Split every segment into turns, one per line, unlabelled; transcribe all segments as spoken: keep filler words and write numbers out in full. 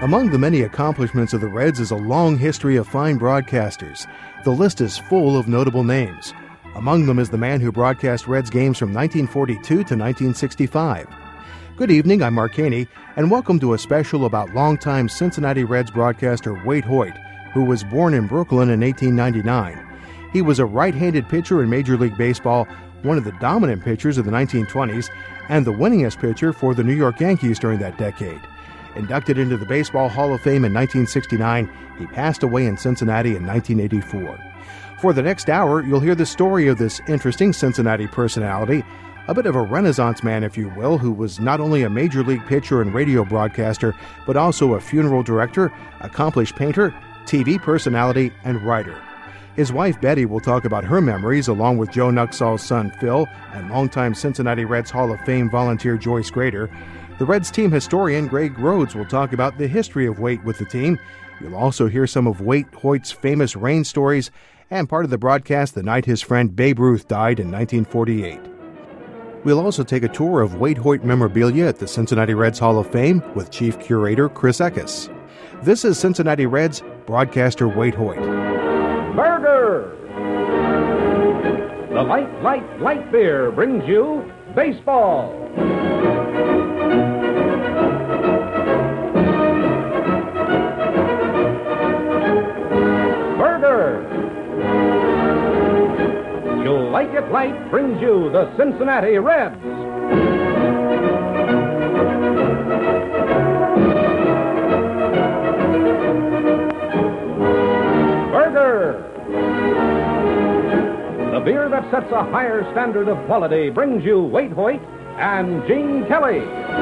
Among the many accomplishments of the Reds is a long history of fine broadcasters. The list is full of notable names. Among them is the man who broadcast Reds games from nineteen forty-two to nineteen sixty-five. Good evening, I'm Mark Haney, and welcome to a special about longtime Cincinnati Reds broadcaster Waite Hoyt, who was born in Brooklyn in eighteen ninety-nine. He was a right-handed pitcher in Major League Baseball, one of the dominant pitchers of the nineteen twenties, and the winningest pitcher for the New York Yankees during that decade. Inducted into the Baseball Hall of Fame in nineteen sixty-nine, he passed away in Cincinnati in nineteen eighty-four. For the next hour, you'll hear the story of this interesting Cincinnati personality, a bit of a Renaissance man, if you will, who was not only a Major League pitcher and radio broadcaster, but also a funeral director, accomplished painter, T V personality, and writer. His wife, Betty, will talk about her memories along with Joe Nuxall's son, Phil, and longtime Cincinnati Reds Hall of Fame volunteer Joyce Grader. The Reds team historian, Greg Rhodes, will talk about the history of Waite with the team. You'll also hear some of Waite Hoyt's famous rain stories and part of the broadcast the night his friend Babe Ruth died in nineteen forty-eight. We'll also take a tour of Waite Hoyt memorabilia at the Cincinnati Reds Hall of Fame with Chief Curator Chris Eckes. This is Cincinnati Reds broadcaster Waite Hoyt.
Burger! The light, light, light beer brings you baseball. Burger! You'll like it light brings you the Cincinnati Reds. The beer that sets a higher standard of quality brings you Waite Hoyt and Gene Kelly.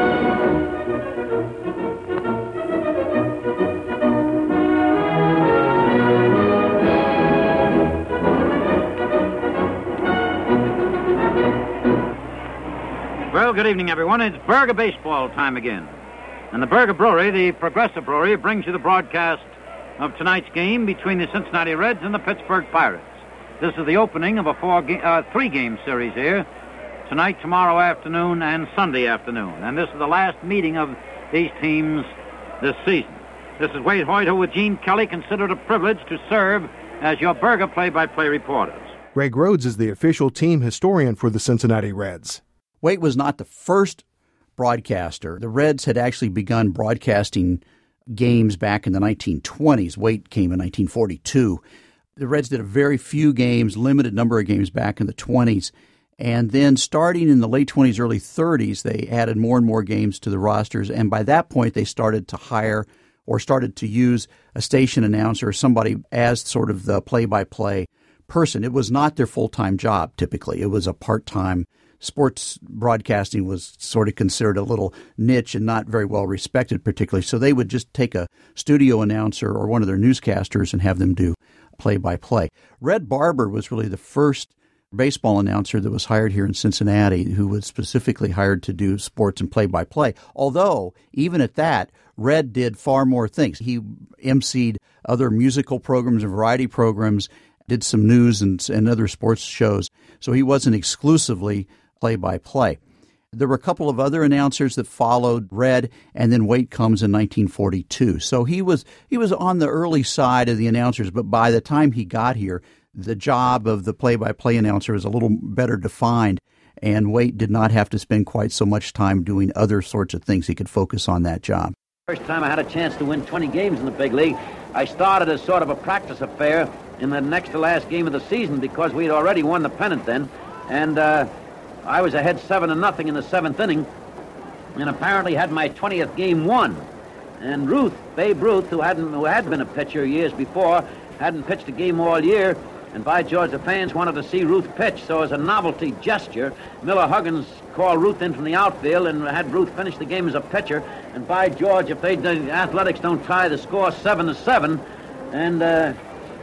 Well, good evening, everyone. It's Burger baseball time again. And the Burger Brewery, the Progressive Brewery, brings you the broadcast of tonight's game between the Cincinnati Reds and the Pittsburgh Pirates. This is the opening of a four ga- uh, three-game series here, tonight, tomorrow afternoon, and Sunday afternoon. And this is the last meeting of these teams this season. This is Waite Hoyt, who with Gene Kelly considered a privilege to serve as your Burger play-by-play reporters.
Greg Rhodes is the official team historian for the Cincinnati Reds.
Waite was not the first broadcaster. The Reds had actually begun broadcasting games back in the nineteen twenties. Waite came in nineteen forty-two. The Reds did a very few games, limited number of games back in the twenties. And then starting in the late twenties, early thirties, they added more and more games to the rosters. And by that point, they started to hire or started to use a station announcer or somebody as sort of the play-by-play person. It was not their full-time job, typically. It was a part-time. Sports broadcasting was sort of considered a little niche and not very well respected particularly. So they would just take a studio announcer or one of their newscasters and have them do play-by-play. Red Barber was really the first baseball announcer that was hired here in Cincinnati who was specifically hired to do sports and play-by-play. Although, even at that, Red did far more things. He emceed other musical programs and variety programs, did some news and, and other sports shows. So he wasn't exclusively play-by-play. There were a couple of other announcers that followed Red, and then Waite comes in nineteen forty-two. So he was he was on the early side of the announcers, but by the time he got here, the job of the play-by-play announcer is a little better defined, and Waite did not have to spend quite so much time doing other sorts of things. He could focus on that job.
First time I had a chance to win twenty games in the big league, I started as sort of a practice affair in the next to last game of the season because we'd already won the pennant then, and uh, I was ahead seven to nothing in the seventh inning, and apparently had my twentieth game won. And Ruth, Babe Ruth, who hadn't who had been a pitcher years before, hadn't pitched a game all year, and by George, the fans wanted to see Ruth pitch. So as a novelty gesture, Miller Huggins called Ruth in from the outfield and had Ruth finish the game as a pitcher. And by George, if they the Athletics don't tie the score seven to seven, and. Uh,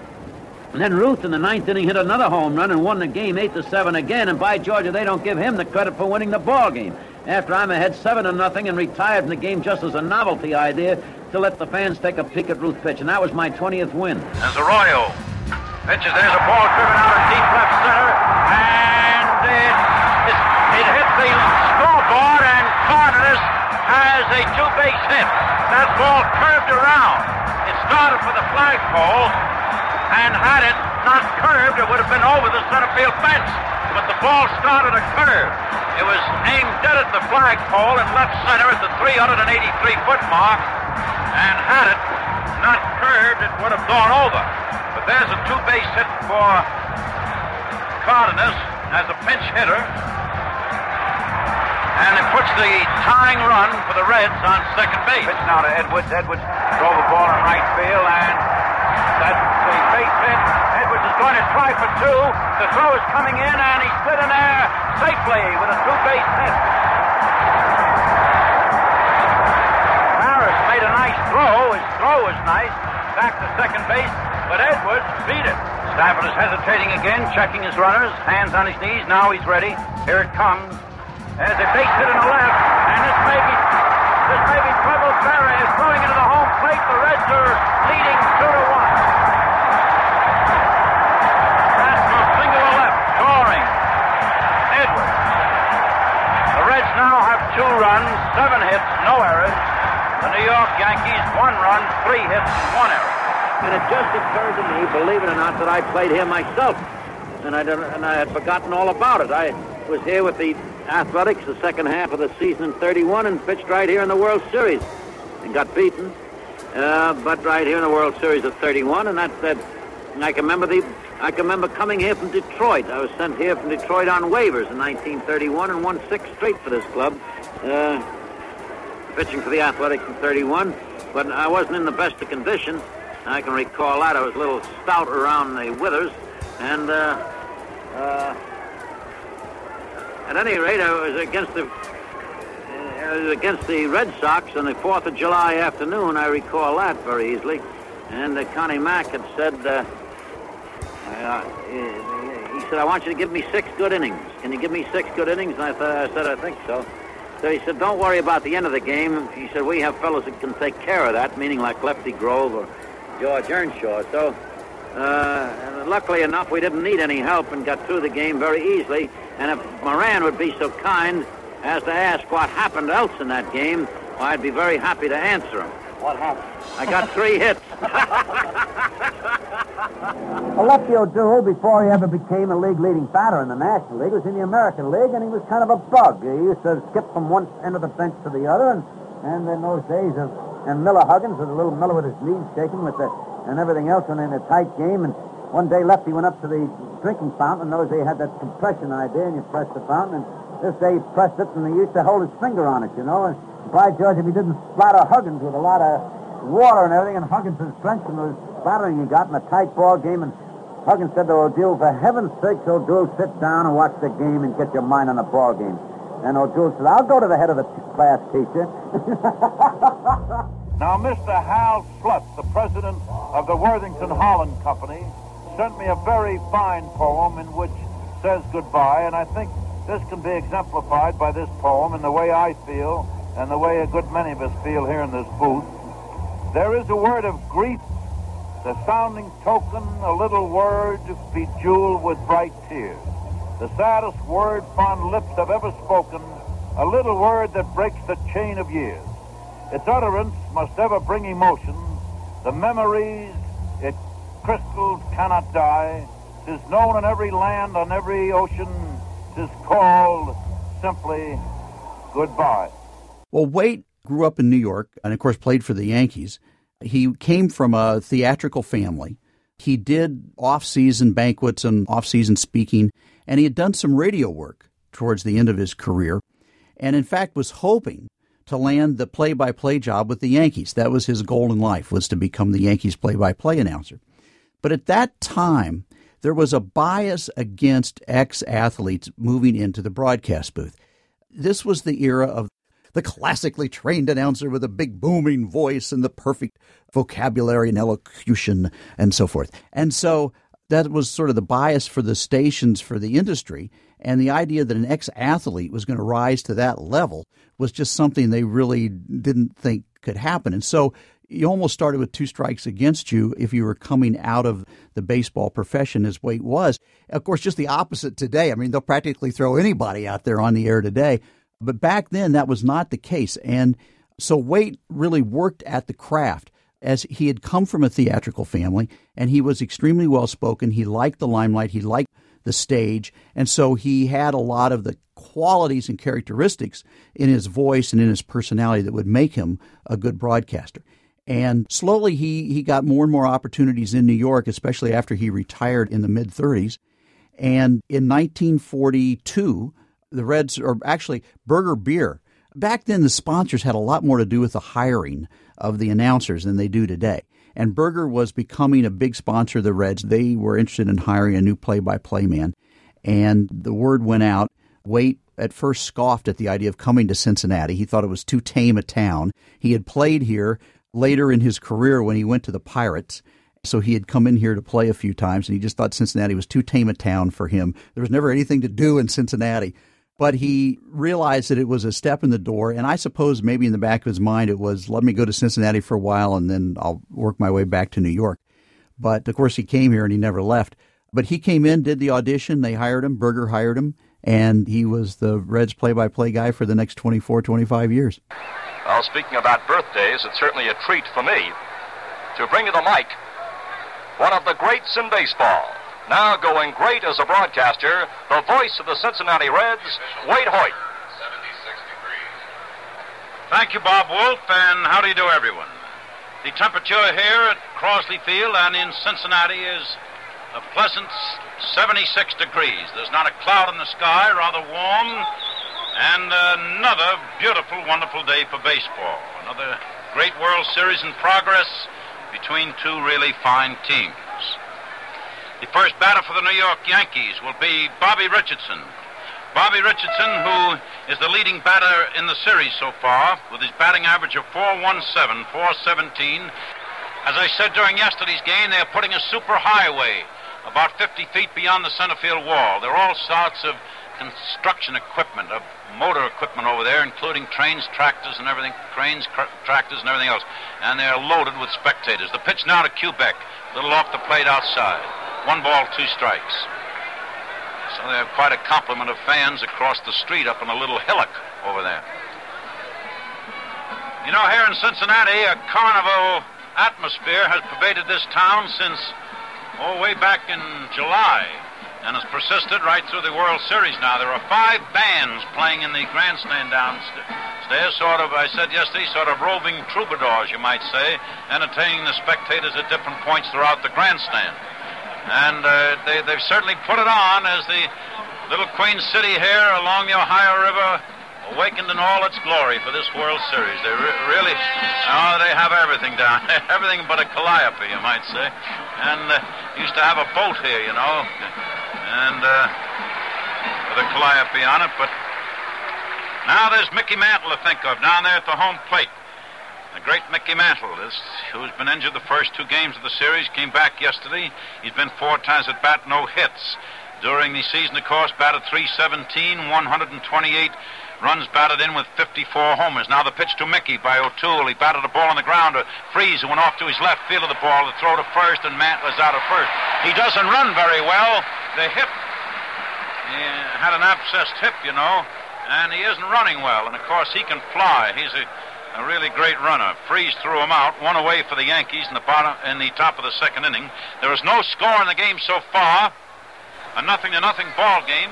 And then Ruth in the ninth inning hit another home run and won the game eight to seven again. And by Georgia, they don't give him the credit for winning the ball game. After I'm ahead seven to nothing and retired from the game just as a novelty idea to let the fans take a peek at Ruth pitch. And that was my twentieth win.
As Arroyo pitches, there's a ball driven out of deep left center, and it, it, it hit the scoreboard, and Cardenas has was a two-base hit. That ball curved around. It started for the flagpole, and had it not curved, it would have been over the center field fence. But the ball started a curve. It was aimed dead at the flagpole in left center at the three hundred eighty-three foot mark, and had it not curved, it would have gone over. But there's a two-base hit for Cardenas as a pinch hitter. And it puts the tying run for the Reds on second base.
Pitch now to Edwards. Edwards drove the ball in right field, and that's the base hit. Edwards is going to try for two. The throw is coming in, and he's slid in there safely with a two-base hit. Harris made a nice throw. His throw was nice. Back to second base, but Edwards beat it. Stafford is hesitating again, checking his runners. Hands on his knees. Now he's ready. Here it comes. There's a base hit in the left, and this may be this may be trouble. Berry is throwing into the home plate. The Reds are leading two to one. Fastball single to left, scoring. Edwards. The Reds now have two runs, seven hits, no errors. The New York Yankees one run, three hits, and one error. And it just occurred to me, believe it or not, that I played here myself, and I didn't, and I had forgotten all about it. I was here with the Athletics the second half of the season in thirty-one and pitched right here in the World Series and got beaten, uh, but right here in the World Series of thirty-one, and that's that. I can remember the I can remember coming here from Detroit. I was sent here from Detroit on waivers in nineteen thirty-one and won six straight for this club, uh, pitching for the Athletics in thirty-one. But I wasn't in the best of condition. I can recall that. I was a little stout around the withers, and. Uh, uh, At any rate, I was against the uh, was against the Red Sox on the fourth of July afternoon. I recall that very easily. And uh, Connie Mack had said, uh, uh, he said, "I want you to give me six good innings. Can you give me six good innings?" And I, th- I said, "I think so." So he said, "Don't worry about the end of the game." He said, "We have fellows that can take care of that," meaning like Lefty Grove or George Earnshaw. So, uh, luckily enough, we didn't need any help and got through the game very easily. And if Moran would be so kind as to ask what happened else in that game, well, I'd be very happy to answer him.
What happened?
I got three hits.
Well, Lefty O'Doul, before he ever became a league-leading batter in the National League, was in the American League, and he was kind of a bug. He used to skip from one end of the bench to the other, and, and in those days, of, and Miller Huggins was a little Miller with his knees shaking with the, and everything else, and in a tight game, and one day Lefty went up to the drinking fountain, and those they had that compression idea, and you press the fountain, and this day he pressed it, and he used to hold his finger on it, you know, and by George, if he didn't splatter Huggins with a lot of water and everything, and Huggins was drenched in the splattering he got in a tight ball game, and Huggins said to O'Doul, "For heaven's sakes, O'Doul, sit down and watch the game and get your mind on the ball game." And O'Doul said, "I'll go to the head of the t- class, teacher."
Now, Mister Hal Slutt, the president of the Worthington Holland Company, sent me a very fine poem in which says goodbye, and I think this can be exemplified by this poem in the way I feel and the way a good many of us feel here in this booth. There is a word of grief, the sounding token, a little word bejeweled with bright tears. The saddest word fond lips have ever spoken, a little word that breaks the chain of years. Its utterance must ever bring emotion. The memories it crystals cannot die. 'Tis known in every land, on every ocean. 'Tis called simply goodbye.
Well, Waite grew up in New York and, of course, played for the Yankees. He came from a theatrical family. He did off-season banquets and off-season speaking, and he had done some radio work towards the end of his career, and, in fact, was hoping to land the play-by-play job with the Yankees. That was his goal in life, was to become the Yankees play-by-play announcer. But at that time, there was a bias against ex-athletes moving into the broadcast booth. This was the era of the classically trained announcer with a big booming voice and the perfect vocabulary and elocution and so forth. And so that was sort of the bias for the stations, for the industry. And the idea that an ex-athlete was going to rise to that level was just something they really didn't think could happen. And so you almost started with two strikes against you if you were coming out of the baseball profession as Waite was. Of course, just the opposite today. I mean, they'll practically throw anybody out there on the air today. But back then, that was not the case. And So Waite really worked at the craft, as he had come from a theatrical family, and he was extremely well-spoken. He liked the limelight. He liked the stage. And so he had a lot of the qualities and characteristics in his voice and in his personality that would make him a good broadcaster. And slowly he, he got more and more opportunities in New York, especially after he retired in the mid-thirties. And in nineteen forty-two, the Reds, or actually Burger Beer, back then the sponsors had a lot more to do with the hiring of the announcers than they do today. And Burger was becoming a big sponsor of the Reds. They were interested in hiring a new play-by-play man. And the word went out. Waite at first scoffed at the idea of coming to Cincinnati. He thought it was too tame a town. He had played here later in his career when he went to the Pirates. So he had come in here to play a few times, and he just thought Cincinnati was too tame a town for him. There was never anything to do in Cincinnati. But he realized that it was a step in the door, and I suppose maybe in the back of his mind it was, let me go to Cincinnati for a while, and then I'll work my way back to New York. But, of course, he came here, and he never left. But he came in, did the audition, they hired him, Burger hired him, and he was the Reds play-by-play guy for the next twenty-four, twenty-five years.
Well, speaking about birthdays, it's certainly a treat for me to bring to the mic one of the greats in baseball. Now going great as a broadcaster, the voice of the Cincinnati Reds, Waite Hoyt.
Thank you, Bob Wolf, and how do you do, everyone? The temperature here at Crosley Field and in Cincinnati is a pleasant seventy-six degrees. There's not a cloud in the sky, rather warm, and another beautiful, wonderful day for baseball. Another great World Series in progress between two really fine teams. The first batter for the New York Yankees will be Bobby Richardson. Bobby Richardson, who is the leading batter in the series so far, with his batting average of four seventeen, four seventeen. As I said during yesterday's game, they're putting a super highway about fifty feet beyond the center field wall. There are all sorts of construction equipment, of motor equipment over there, including trains, tractors, and everything, cranes, cr- tractors, and everything else. And they're loaded with spectators. The pitch now to Quebec, a little off the plate outside. One ball, two strikes. So they have quite a complement of fans across the street up in a little hillock over there. You know, here in Cincinnati, a carnival atmosphere has pervaded this town since, oh, way back in July, and has persisted right through the World Series now. There are five bands playing in the grandstand downstairs, sort of, I said yesterday, sort of roving troubadours, you might say, entertaining the spectators at different points throughout the grandstand. And uh, they, they've certainly put it on as the little Queen City here along the Ohio River awakened in all its glory for this World Series. They re- really, oh, they have everything down there, everything but a calliope, you might say. And uh, used to have a boat here, you know, and uh, with a calliope on it. But now there's Mickey Mantle to think of down there at the home plate. The great Mickey Mantle, this, who's been injured the first two games of the series, came back yesterday. He's been four times at bat, no hits. During the season, of course, batted three seventeen, one twenty-eight runs batted in with fifty-four homers. Now the pitch to Mickey by O'Toole. He batted a ball on the ground to Freeze, who went off to his left, fielded the ball to throw to first, and Mantle is out of first. He doesn't run very well. The hip, he had an abscessed hip, you know, and he isn't running well. And, of course, he can fly. He's a A really great runner. Freeze threw him out, one away for the Yankees in the bottom, in the top of the second inning. There is no score in the game so far. A nothing to nothing ball game.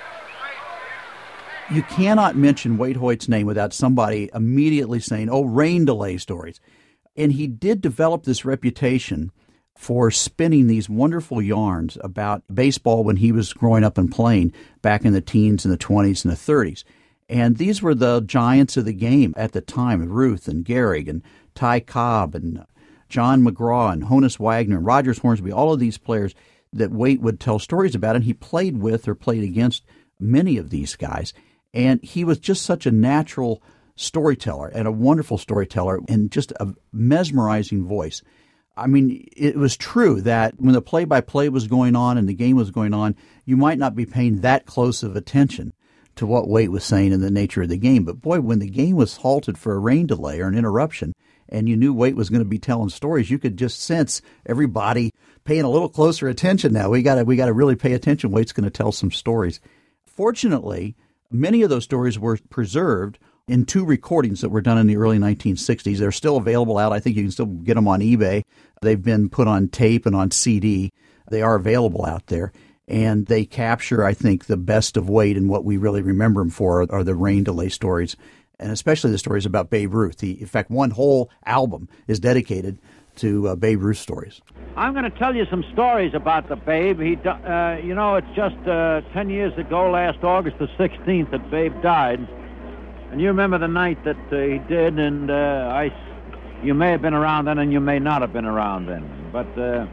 You cannot mention Waite Hoyt's name without somebody immediately saying, "Oh, rain delay stories." And he did develop this reputation for spinning these wonderful yarns about baseball when he was growing up and playing back in the teens and the twenties and the thirties. And these were the giants of the game at the time, Ruth and Gehrig and Ty Cobb and John McGraw and Honus Wagner and Rogers Hornsby, all of these players that Waite would tell stories about, and he played with or played against many of these guys. And he was just such a natural storyteller and a wonderful storyteller and just a mesmerizing voice. I mean, it was true that when the play-by-play was going on and the game was going on, you might not be paying that close of attention to what Waite was saying in the nature of the game. But boy, when the game was halted for a rain delay or an interruption, and you knew Waite was going to be telling stories, you could just sense everybody paying a little closer attention now. We got to we got to really pay attention. Waite's going to tell some stories. Fortunately, many of those stories were preserved in two recordings that were done in the early nineteen sixties. They're still available out. I think you can still get them on eBay. They've been put on tape and on C D. They are available out there. And they capture, I think, the best of Wade, and what we really remember him for are, are the rain delay stories, and especially the stories about Babe Ruth. He, in fact, one whole album is dedicated to uh, Babe Ruth stories.
I'm going to tell you some stories about the Babe. He, uh, you know, it's just uh, ten years ago, last August the sixteenth, that Babe died. And you remember the night that uh, he did, and uh, I, you may have been around then, and you may not have been around then. But uh,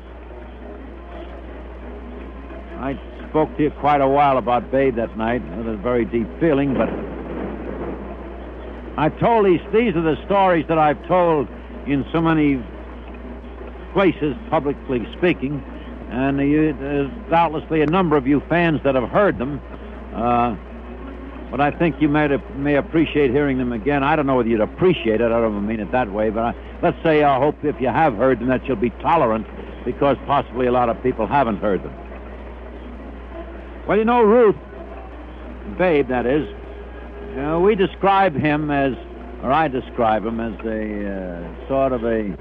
I spoke to you quite a while about Babe that night with a very deep feeling, but I told these, these are the stories that I've told in so many places, publicly speaking, and you, there's doubtlessly a number of you fans that have heard them, uh, but I think you may, may appreciate hearing them again. I don't know whether you'd appreciate it, I don't mean it that way, but I, let's say I hope if you have heard them that you'll be tolerant, because possibly a lot of people haven't heard them. Well, you know, Ruth, Babe, that is, you know, we describe him as, or I describe him as a uh, sort of a,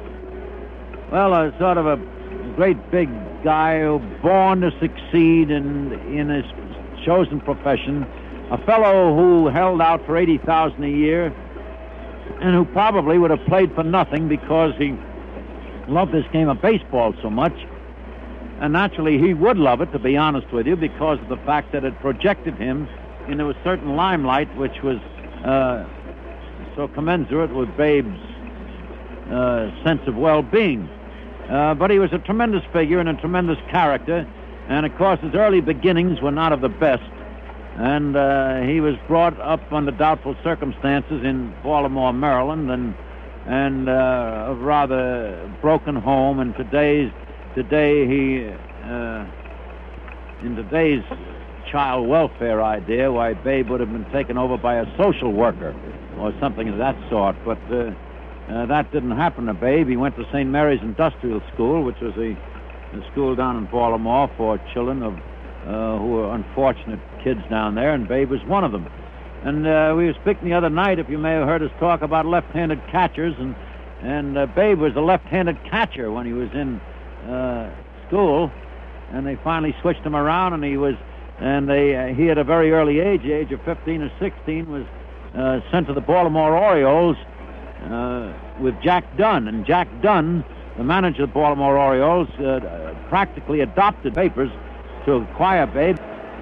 well, a sort of a great big guy who born to succeed in, in his chosen profession, a fellow who held out for eighty thousand dollars a year, and who probably would have played for nothing because he loved this game of baseball so much. And naturally, he would love it, to be honest with you, because of the fact that it projected him into a certain limelight which was uh, so commensurate with Babe's uh, sense of well-being. Uh, but he was a tremendous figure and a tremendous character, and of course his early beginnings were not of the best. And uh, he was brought up under doubtful circumstances in Baltimore, Maryland, and and uh, a rather broken home. And today's today he uh, in today's child welfare idea, why Babe would have been taken over by a social worker or something of that sort. But uh, uh, that didn't happen to Babe. He went to Saint Mary's Industrial School, which was a, a school down in Baltimore for children of uh, who were unfortunate kids down there, and Babe was one of them. And uh, we were speaking the other night, if you may have heard us talk about left-handed catchers, and and uh, Babe was a left-handed catcher when he was in uh, school, and they finally switched him around, and he was, and they uh, he at a very early age, the age of fifteen or sixteen, was uh, sent to the Baltimore Orioles uh, with Jack Dunn, and Jack Dunn, the manager of the Baltimore Orioles, uh, practically adopted papers to acquire Babe.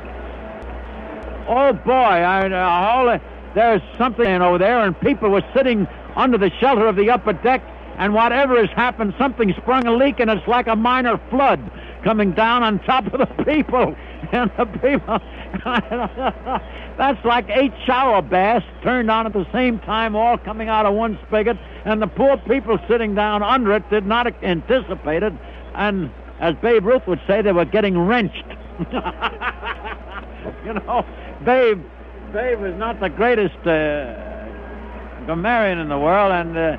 Oh boy, I, uh, all, uh, there's something over there, and people were sitting under the shelter of the upper deck, and whatever has happened, something sprung a leak, and it's like a minor flood coming down on top of the people. And the people, that's like eight shower baths turned on at the same time, all coming out of one spigot, and the poor people sitting down under it did not anticipate it, and as Babe Ruth would say, they were getting wrenched. You know, Babe, Babe was not the greatest uh, grammarian in the world, and uh,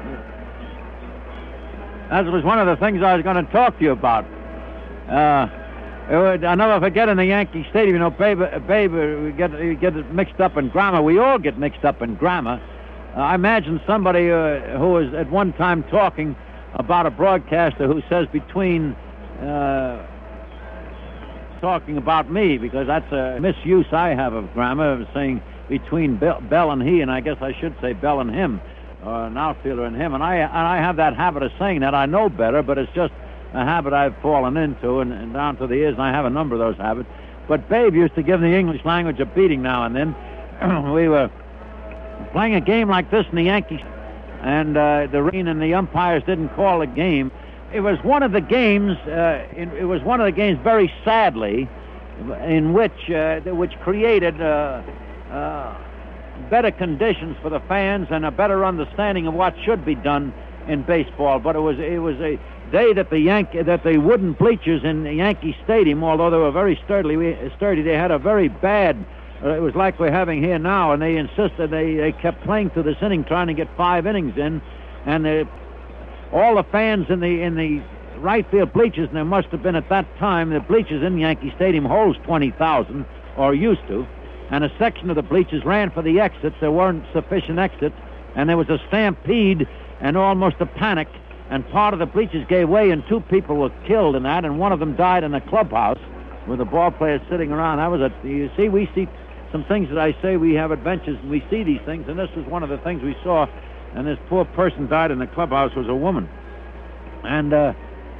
that was one of the things I was going to talk to you about. Uh, it would, I'll never forget in the Yankee Stadium, you know, Babe, Babe we get, we get mixed up in grammar. We all get mixed up in grammar. Uh, I imagine somebody uh, who was at one time talking about a broadcaster who says between... Uh, talking about me, because that's a misuse I have of grammar, of saying between Bell, Bell and he, and I guess I should say Bell and him, or an outfielder and him, and I and I have that habit of saying that. I know better, but it's just a habit I've fallen into, and, and down to the ears, and I have a number of those habits. But Babe used to give the English language a beating now and then. We were playing a game like this in the Yankees, and uh, the rain and the umpires didn't call a game. It was one of the games. Uh, in, it was one of the games, very sadly, in which uh, which created uh, uh, better conditions for the fans and a better understanding of what should be done in baseball. But it was it was a day that the Yankee that the wooden bleachers in Yankee Stadium, although they were very sturdy, sturdy, they had a very bad. Uh, it was like we're having here now, and they insisted they, they kept playing through this inning, trying to get five innings in, and they. All the fans in the in the right field bleachers, and there must have been at that time, the bleachers in Yankee Stadium holds twenty thousand, or used to,
and a section of the bleachers ran for the exits. There weren't sufficient exits, and there was a stampede and almost a panic, and part of the bleachers gave way, and two people were killed in that, and one of them died in the clubhouse with the ball players sitting around. That was a, you see, we see some things that I say, we have adventures, and we see these things, and this was one of the things we saw, and this poor person died in the clubhouse was a woman. And, uh,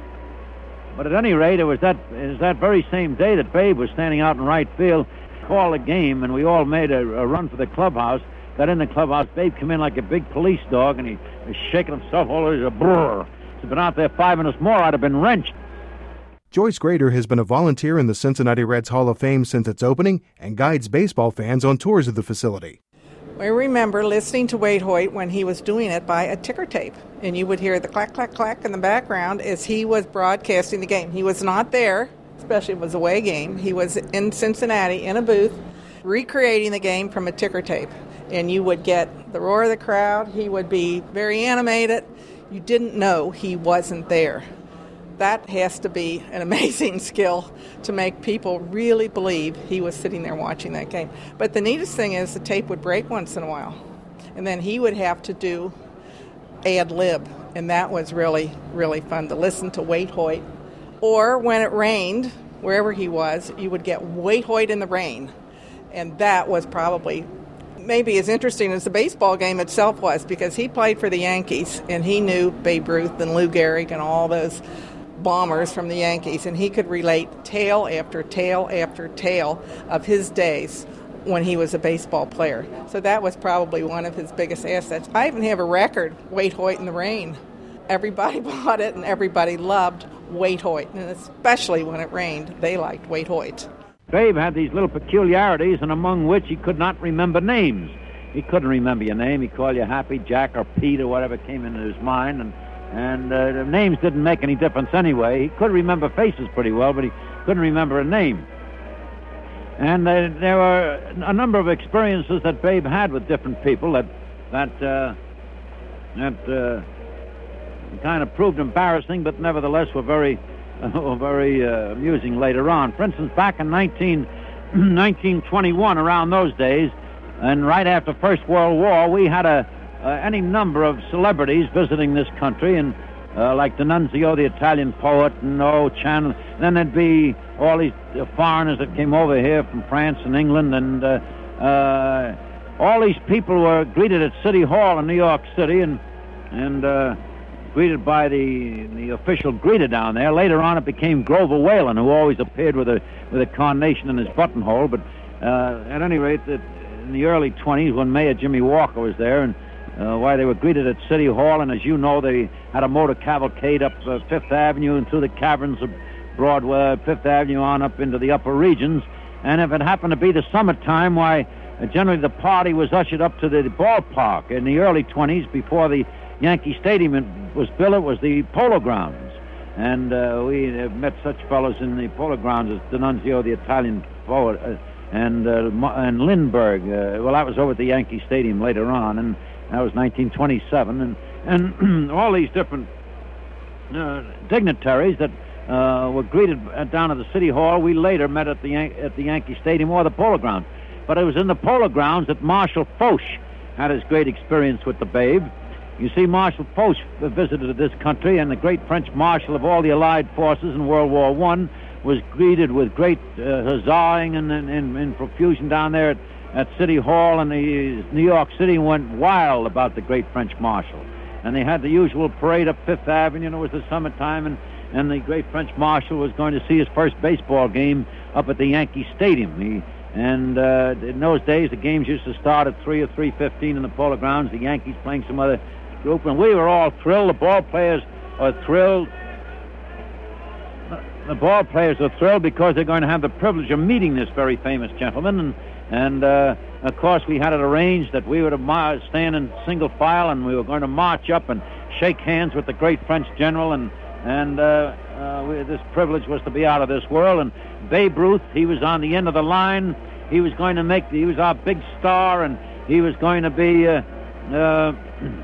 but at any rate, it was that, it was that very same day that Babe was standing out in right field, called a game, and we all made a, a run for the clubhouse. Got in the clubhouse. Babe came in like a big police dog, and he was shaking himself all over. A brrr. He'd been out there five minutes more, I'd have been wrenched.
Joyce Grader has been a volunteer in the Cincinnati Reds Hall of Fame since its opening and guides baseball fans on tours of the facility.
I remember listening to Wade Hoyt when he was doing it by a ticker tape, and you would hear the clack, clack, clack in the background as he was broadcasting the game. He was not there, especially if it was a away game. He was in Cincinnati in a booth recreating the game from a ticker tape, and you would get the roar of the crowd. He would be very animated. You didn't know he wasn't there. That has to be an amazing skill to make people really believe he was sitting there watching that game. But the neatest thing is the tape would break once in a while, and then he would have to do ad lib, and that was really, really fun to listen to Wade Hoyt. Or when it rained, wherever he was, you would get Wade Hoyt in the rain, and that was probably maybe as interesting as the baseball game itself was, because he played for the Yankees, and he knew Babe Ruth and Lou Gehrig and all those bombers from the Yankees, and he could relate tale after tale after tale of his days when he was a baseball player. So that was probably one of his biggest assets. I even have a record, Wade Hoyt in the Rain. Everybody bought it, and everybody loved Wade Hoyt, and especially when it rained, they liked Wade Hoyt.
Babe had these little peculiarities, and among which he could not remember names. He couldn't remember your name. He'd call you Happy, Jack, or Pete, or whatever came into his mind, and And uh, the names didn't make any difference anyway. He could remember faces pretty well, but he couldn't remember a name. And uh, there were a number of experiences that Babe had with different people that that uh, that uh, kind of proved embarrassing, but nevertheless were very uh, were very uh, amusing later on. For instance, back in nineteen twenty-one, around those days, and right after the First World War, we had a Uh, any number of celebrities visiting this country, and uh, like D'Annunzio, the Italian poet, and oh, Chan. And then there'd be all these uh, foreigners that came over here from France and England, and uh, uh, all these people were greeted at City Hall in New York City, and and uh, greeted by the the official greeter down there. Later on, it became Grover Whalen, who always appeared with a with a carnation in his buttonhole. But uh, at any rate, it, in the early twenties, when Mayor Jimmy Walker was there, and Uh, why they were greeted at City Hall, and as you know, they had a motor cavalcade up uh, Fifth Avenue and through the caverns of Broadway, Fifth Avenue on up into the upper regions. And if it happened to be the summertime, why, uh, generally the party was ushered up to the, the ballpark. In the early twenties, before the Yankee Stadium was built, it was the Polo Grounds. And uh, we have met such fellows in the Polo Grounds as D'Annunzio, the Italian poet, uh, and, uh, and Lindbergh. Uh, well, that was over at the Yankee Stadium later on, and that was nineteen twenty-seven, and and all these different uh, dignitaries that uh, were greeted down at the City Hall. We later met at the Yan- at the Yankee Stadium or the Polo Grounds. But it was in the Polo Grounds that Marshal Foch had his great experience with the Babe. You see, Marshal Foch visited this country, and the great French Marshal of all the Allied forces in World War One was greeted with great uh, huzzaing and in profusion down there at at City Hall, and the New York City went wild about the great French Marshal. And they had the usual parade up Fifth Avenue, and it was the summertime, and, and the great French Marshal was going to see his first baseball game up at the Yankee Stadium. He, and uh, in those days, the games used to start at three or three fifteen in the Polo Grounds, the Yankees playing some other group, and we were all thrilled. The ball players are thrilled. The ball players are thrilled because they're going to have the privilege of meeting this very famous gentleman, and And, uh, of course, we had it arranged that we would stand in single file, and we were going to march up and shake hands with the great French general, and and uh, uh, we, this privilege was to be out of this world. And Babe Ruth, he was on the end of the line. He was going to make, the, he was our big star, and he was going to be uh, uh,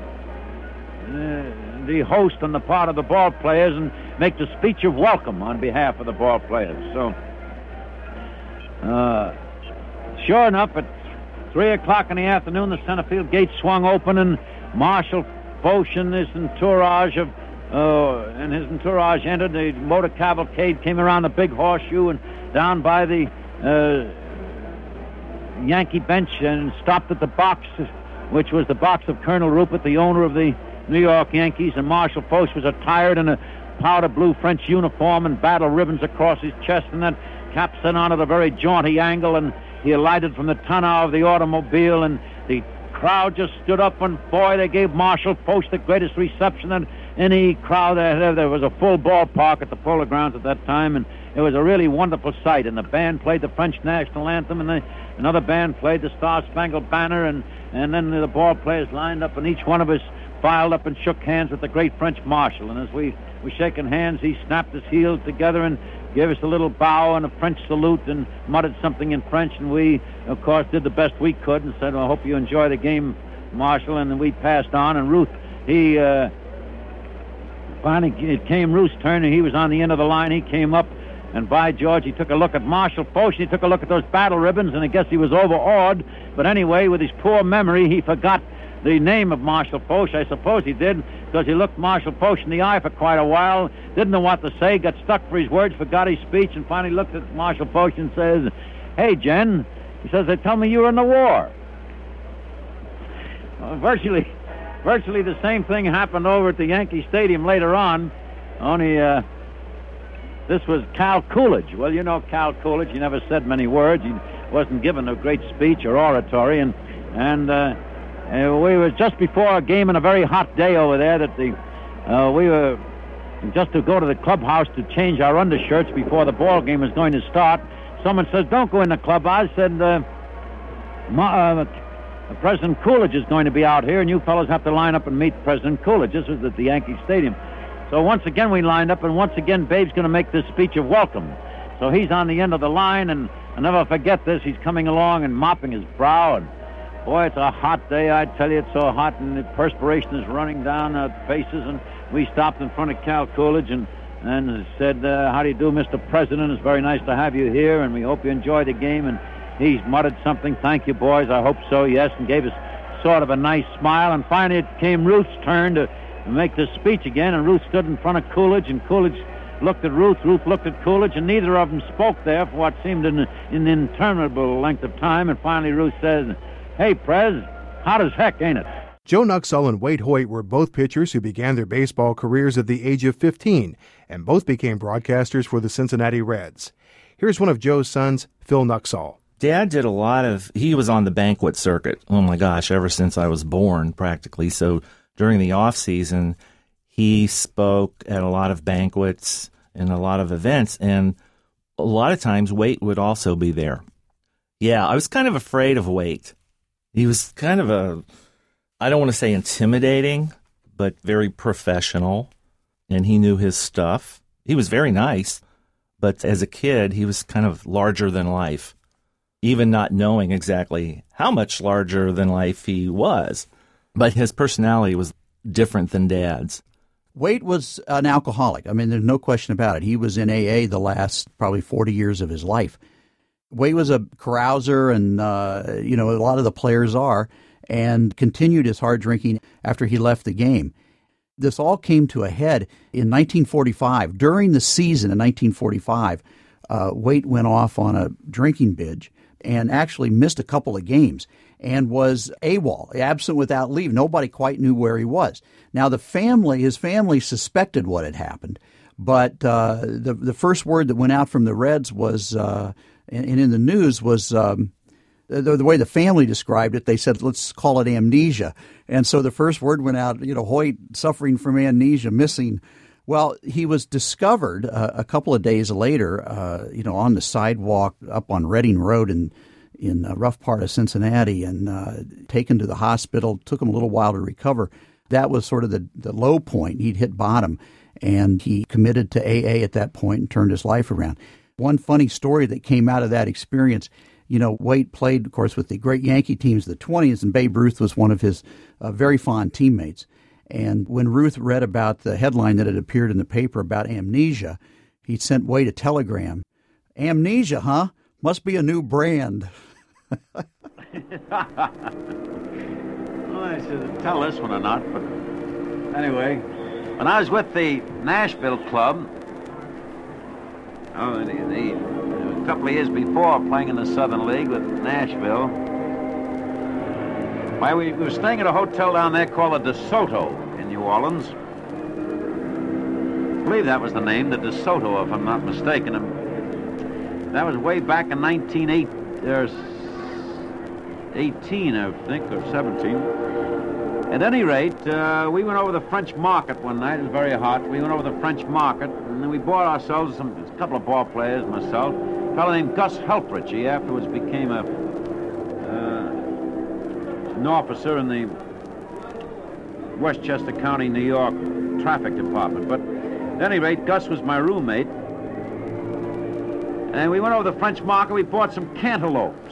the host on the part of the ball players and make the speech of welcome on behalf of the ball players. So, uh... sure enough, at three o'clock in the afternoon, the center field gate swung open, and Marshall Foch and his entourage of uh, and his entourage entered. The motor cavalcade came around the big horseshoe and down by the uh, Yankee bench and stopped at the box, which was the box of Colonel Rupert, the owner of the New York Yankees. And Marshall Foch was attired in a powder blue French uniform and battle ribbons across his chest, and that caps it on at a very jaunty angle, and he alighted from the tonneau of the automobile, and the crowd just stood up, and boy, they gave Marshall Foch the greatest reception that any crowd there. There was a full ballpark at the Polo Grounds at that time, and it was a really wonderful sight. And the band played the French national anthem, and the, another band played the Star Spangled Banner, and, and then the ball players lined up, and each one of us filed up and shook hands with the great French marshal. And as we were shaking hands, he snapped his heels together and gave us a little bow and a French salute and muttered something in French, and we, of course, did the best we could and said, well, I hope you enjoy the game, Marshal, and then we passed on. And Ruth, he uh, finally, it came Ruth's turn, and he was on the end of the line. He came up, and by George, he took a look at Marshall Foch, and he took a look at those battle ribbons, and I guess he was overawed. But anyway, with his poor memory, he forgot the name of Marshall Foch. I suppose he did, because he looked Marshall Foch in the eye for quite a while, didn't know what to say, got stuck for his words, forgot his speech, and finally looked at Marshall Foch and says, "Hey, Jen," he says, "they tell me you were in the war." Well, virtually, virtually the same thing happened over at the Yankee Stadium later on, only uh, this was Cal Coolidge. Well, you know Cal Coolidge. He never said many words. He wasn't given a great speech or oratory, and and uh, Uh, we were just before a game and a very hot day over there that the uh, we were just to go to the clubhouse to change our undershirts before the ball game was going to start. Someone says, "Don't go in the clubhouse." Said, uh, Ma- uh, "President Coolidge is going to be out here, and you fellows have to line up and meet President Coolidge." This was at the Yankee Stadium. So once again we lined up, and once again Babe's going to make this speech of welcome. So he's on the end of the line, and I'll never forget this. He's coming along and mopping his brow, and boy, it's a hot day, I tell you. It's so hot, and the perspiration is running down our faces. And we stopped in front of Cal Coolidge and, and said, uh, "How do you do, Mister President? It's very nice to have you here, and we hope you enjoy the game." And he muttered something, "Thank you, boys, I hope so, yes," and gave us sort of a nice smile. And finally it came Ruth's turn to make this speech again, and Ruth stood in front of Coolidge, and Coolidge looked at Ruth, Ruth looked at Coolidge, and neither of them spoke there for what seemed an, an interminable length of time. And finally Ruth says, "Hey, Prez, hot as heck, ain't it?"
Joe Nuxhall and Wade Hoyt were both pitchers who began their baseball careers at the age of fifteen, and both became broadcasters for the Cincinnati Reds. Here's one of Joe's sons, Phil Nuxhall.
Dad did a lot of, he was on the banquet circuit, oh my gosh, ever since I was born, practically. So during the off season, he spoke at a lot of banquets and a lot of events, and a lot of times Wade would also be there. Yeah, I was kind of afraid of Wade. He was kind of a, I don't want to say intimidating, but very professional, and he knew his stuff. He was very nice, but as a kid, he was kind of larger than life, even not knowing exactly how much larger than life he was. But his personality was different than Dad's.
Wade was an alcoholic. I mean, there's no question about it. He was in A A the last probably forty years of his life. Wade was a carouser, and, uh, you know, a lot of the players are, and continued his hard drinking after he left the game. This all came to a head in nineteen forty-five. During the season in nineteen forty-five, uh, Wade went off on a drinking binge and actually missed a couple of games and was AWOL, absent without leave. Nobody quite knew where he was. Now, the family, his family suspected what had happened, but uh, the, the first word that went out from the Reds was... Uh, And in the news was um, the, the way the family described it. They said, "Let's call it amnesia." And so the first word went out, you know, Hoyt suffering from amnesia, missing. Well, he was discovered uh, a couple of days later, uh, you know, on the sidewalk up on Reading Road in in a rough part of Cincinnati, and uh, taken to the hospital. Took him a little while to recover. That was sort of the, the low point. He'd hit bottom, and he committed to A A at that point and turned his life around. One funny story that came out of that experience, you know, Wade played, of course, with the great Yankee teams of the twenties, and Babe Ruth was one of his uh, very fond teammates. And when Ruth read about the headline that had appeared in the paper about amnesia, he sent Wade a telegram. "Amnesia, huh? Must be a new brand."
Well, I should tell this one or not, but anyway, when I was with the Nashville club, oh, the, the, a couple of years before, playing in the Southern League with Nashville, why, we, we were staying at a hotel down there called the DeSoto in New Orleans. I believe that was the name, the DeSoto, if I'm not mistaken. And that was way back in nineteen eighteen, I think, or seventeen. At any rate, uh, we went over the French Market one night. It was very hot. We went over the French Market, and then we bought ourselves some, a couple of ball players, myself, a fellow named Gus Helfrich. He afterwards became a uh, an officer in the Westchester County, New York Traffic Department. But at any rate, Gus was my roommate. And we went over the French Market. We bought some cantaloupes.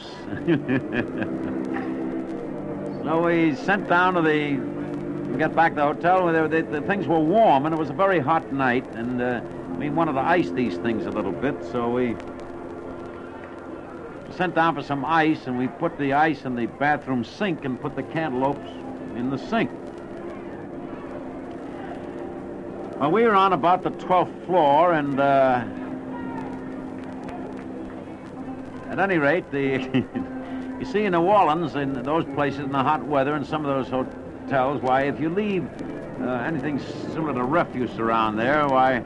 So we sent down to the, we got back to the hotel, where the, the things were warm, and it was a very hot night, and uh, we wanted to ice these things a little bit, so we sent down for some ice, and we put the ice in the bathroom sink and put the cantaloupes in the sink. Well, we were on about the twelfth floor, and uh, at any rate, the... You see, in New Orleans, in those places, in the hot weather, in some of those hotels, why, if you leave uh, anything similar to refuse around there, why,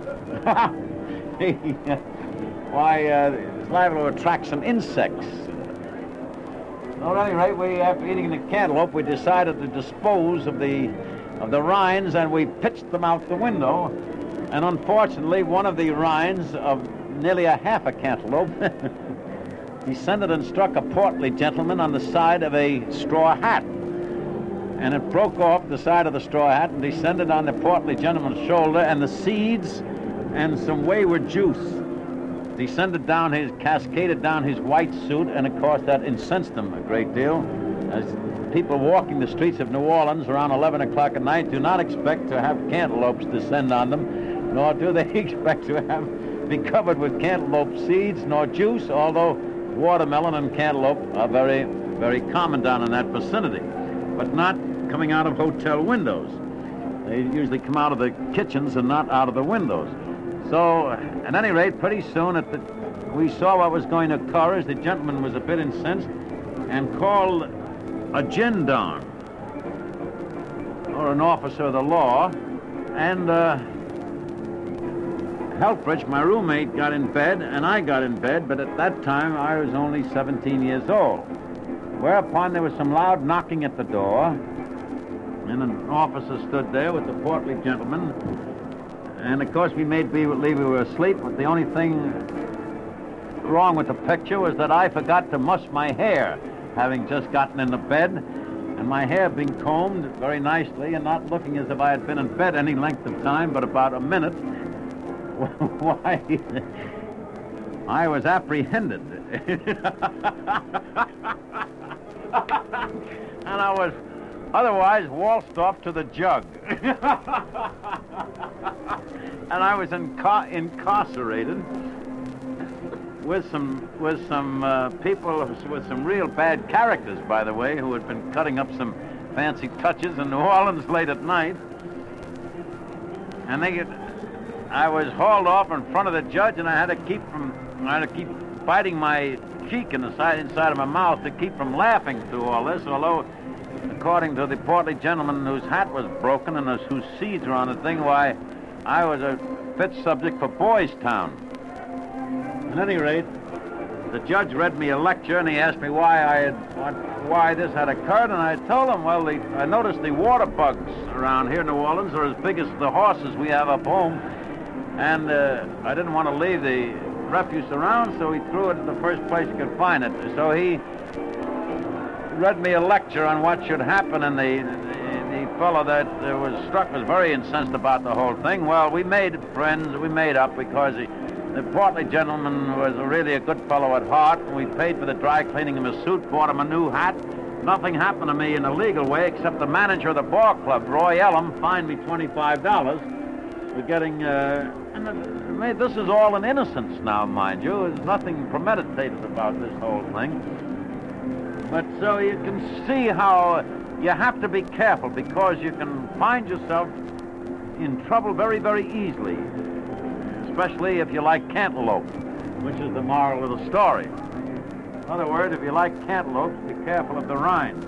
why, uh, it's liable to attract some insects. So at any rate, we, after eating the cantaloupe, we decided to dispose of the of the rinds, and we pitched them out the window. And unfortunately, one of the rinds of nearly a half a cantaloupe descended and struck a portly gentleman on the side of a straw hat. And it broke off the side of the straw hat and descended on the portly gentleman's shoulder, and the seeds and some wayward juice descended down his, cascaded down his white suit, and of course that incensed him a great deal. As people walking the streets of New Orleans around eleven o'clock at night do not expect to have cantaloupes descend on them, nor do they expect to have be covered with cantaloupe seeds nor juice, although watermelon and cantaloupe are very, very common down in that vicinity, but not coming out of hotel windows. They usually come out of the kitchens and not out of the windows. So, at any rate, pretty soon at the, we saw what was going to occur, as the gentleman was a bit incensed and called a gendarme, or an officer of the law, and uh, Helfrich, my roommate, got in bed, and I got in bed, but at that time I was only seventeen years old. Whereupon there was some loud knocking at the door, and an officer stood there with the portly gentleman, and of course we made believe we were asleep, but the only thing wrong with the picture was that I forgot to muss my hair, having just gotten into bed, and my hair being combed very nicely and not looking as if I had been in bed any length of time, but about a minute. Why, I was apprehended. And I was otherwise waltzed off to the jug. And I was inca- incarcerated with some with some uh, people, with some real bad characters, by the way, who had been cutting up some fancy touches in New Orleans late at night. And they get... I was hauled off in front of the judge, and I had to keep from I had to keep biting my cheek in the side inside of my mouth to keep from laughing through all this. Although, according to the portly gentleman whose hat was broken and whose seeds were on the thing, why, I was a fit subject for Boys Town. At any rate, the judge read me a lecture, and he asked me why I had why this had occurred, and I told him, well, the, I noticed the water bugs around here in New Orleans are as big as the horses we have up home. And uh, I didn't want to leave the refuse around, so he threw it in the first place he could find it. So he read me a lecture on what should happen, and the, the, the fellow that uh, was struck was very incensed about the whole thing. Well, we made friends, we made up, because he, the portly gentleman was really a good fellow at heart, and we paid for the dry cleaning of his suit, bought him a new hat. Nothing happened to me in a legal way, except the manager of the ball club, Roy Ellum, fined me twenty-five dollars. We're getting, uh, and uh, this is all in innocence now, mind you. There's nothing premeditated about this whole thing.
But so you can see how you have to be careful, because you can find yourself in trouble very, very easily, especially if you like cantaloupe, which is the moral of the story. In other words, if you like cantaloupes, be careful of the rind.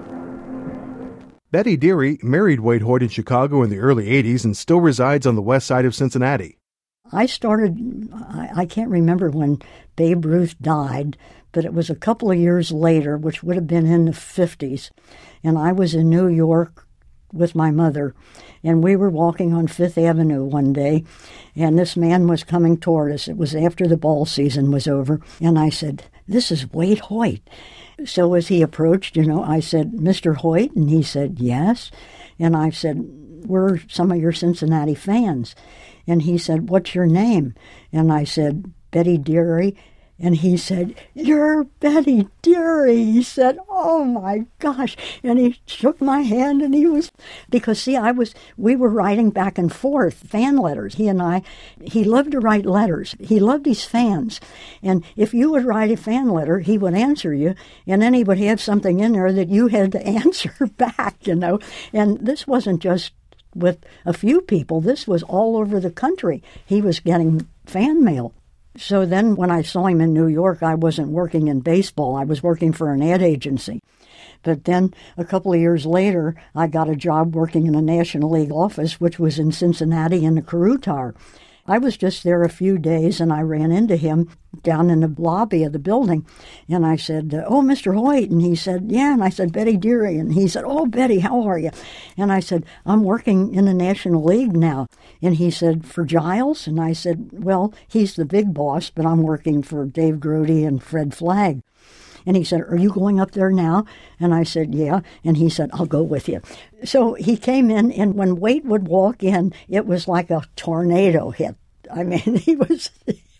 Betty Deary married Wade Hoyt in Chicago in the early eighties and still resides on the west side of Cincinnati.
I started, I, I can't remember when Babe Ruth died, but it was a couple of years later, which would have been in the fifties, and I was in New York with my mother, and we were walking on Fifth Avenue one day, and this man was coming toward us. It was after the ball season was over, and I said, "This is Wade Hoyt." So as he approached, you know, I said, "Mister Hoyt?" And he said, "Yes." And I said, "We're some of your Cincinnati fans." And he said, "What's your name?" And I said, "Betty Deary." And he said, "You're Betty Deary." He said, "Oh, my gosh." And he shook my hand, and he was, because, see, I was, we were writing back and forth fan letters. He and I, he loved to write letters. He loved his fans. And if you would write a fan letter, he would answer you, and then he would have something in there that you had to answer back, you know. And this wasn't just with a few people. This was all over the country. He was getting fan mail. So then when I saw him in New York, I wasn't working in baseball. I was working for an ad agency. But then a couple of years later, I got a job working in a National League office, which was in Cincinnati in the Carew Tower. I was just there a few days, and I ran into him down in the lobby of the building. And I said, "Oh, Mister Hoyt." And he said, "Yeah." And I said, "Betty Deary." And he said, "Oh, Betty, how are you?" And I said, "I'm working in the National League now." And he said, "For Giles?" And I said, "Well, he's the big boss, but I'm working for Dave Grody and Fred Flagg." And he said, "Are you going up there now?" And I said, "Yeah." And he said, "I'll go with you." So he came in, and when Wade would walk in, it was like a tornado hit. I mean, he was,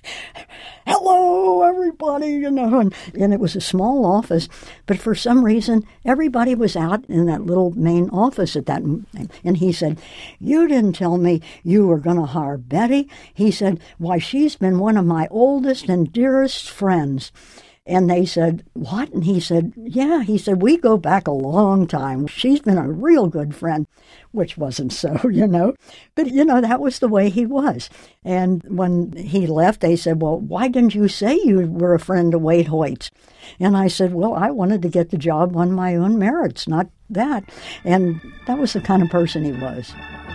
"Hello, everybody," you know, and, and it was a small office. But for some reason, everybody was out in that little main office at that time. And he said, "You didn't tell me you were going to hire Betty." He said, "Why, she's been one of my oldest and dearest friends." And they said, "What?" And he said, "Yeah." He said, "We go back a long time. She's been a real good friend," which wasn't so, you know. But, you know, that was the way he was. And when he left, they said, "Well, why didn't you say you were a friend of Wade Hoyt's?" And I said, "Well, I wanted to get the job on my own merits, not that." And that was the kind of person he was.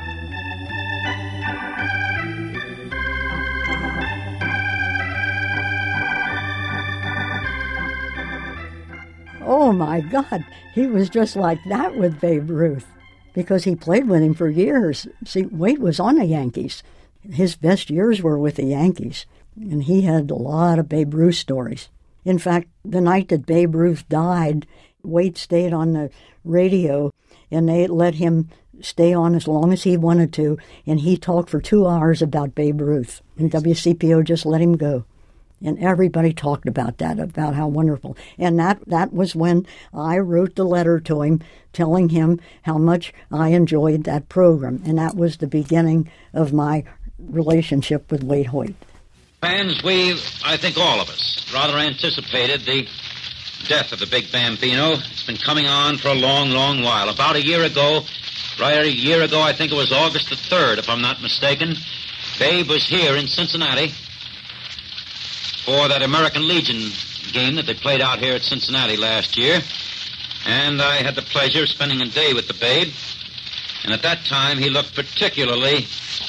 Oh, my God, he was just like that with Babe Ruth, because he played with him for years. See, Wade was on the Yankees. His best years were with the Yankees, and he had a lot of Babe Ruth stories. In fact, the night that Babe Ruth died, Wade stayed on the radio, and they let him stay on as long as he wanted to, and he talked for two hours about Babe Ruth, and W C P O just let him go. And everybody talked about that, about how wonderful. And that, that was when I wrote the letter to him telling him how much I enjoyed that program. And that was the beginning of my relationship with Wade Hoyt.
Fans, we, I think all of us, rather anticipated the death of the big Bambino. It's been coming on for a long, long while. About a year ago, right a year ago, I think it was August the third, if I'm not mistaken, Babe was here in Cincinnati for that American Legion game that they played out here at Cincinnati last year. And I had the pleasure of spending a day with the Babe. And at that time, he looked particularly